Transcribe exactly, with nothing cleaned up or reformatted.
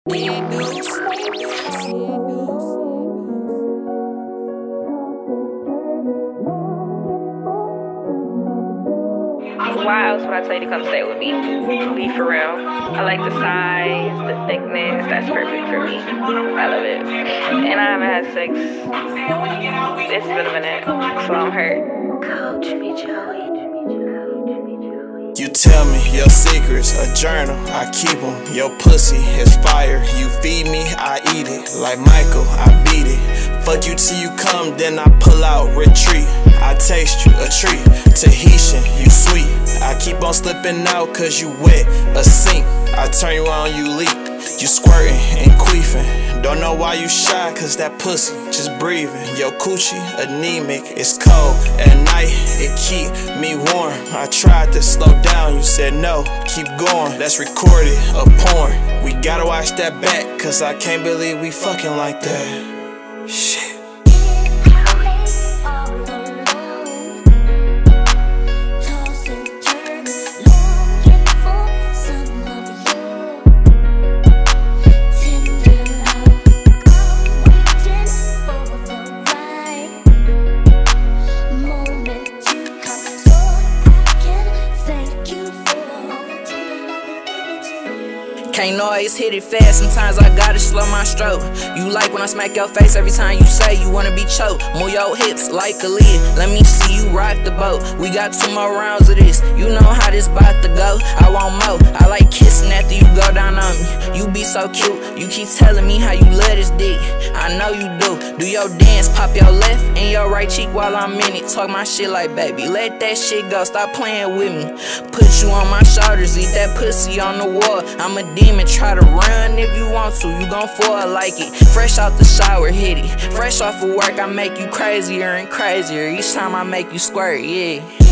Why else would I tell you to come stay with me? Be for real. I like the size, the thickness. That's perfect for me. I love it. And I haven't had sex. It's been a minute, so I'm hurt. Coach me, Joey. You tell me your secrets, a journal, I keep them. Your pussy is fire, you feed me, I eat it. Like Michael, I beat it. Fuck you till you come, then I pull out, retreat. I taste you, a treat. Tahitian, you sweet. I keep on slipping out cause you wet, a sink. I turn you on, you leak. You squirting and queefing. Don't know why you shy, cause that pussy just breathing. Yo coochie, anemic, it's cold. At night, it keep me warm. I tried to slow down, you said no, keep going. Let's record it, a porn. We gotta watch that back, cause I can't believe we fucking like that. Shit. Can't always hit it fast, sometimes I gotta slow my stroke. You like when I smack your face every time you say you wanna be choked. Move your hips like a lid, let me see you rock the boat. We got two more rounds of this, you know how this bout to go. I want more, I like kissing after you go down on me. You be so cute, you keep telling me how you love this dick. I know you do, do your dance, pop your left and your right cheek while I'm in it. Talk my shit like baby, let that shit go, stop playing with me. Put you on my shoulders, eat that pussy on the wall. I'm a demon, try to run if you want to, you gon' fall like it. Fresh out the shower, hit it. Fresh off of work, I make you crazier and crazier. Each time I make you squirt, yeah.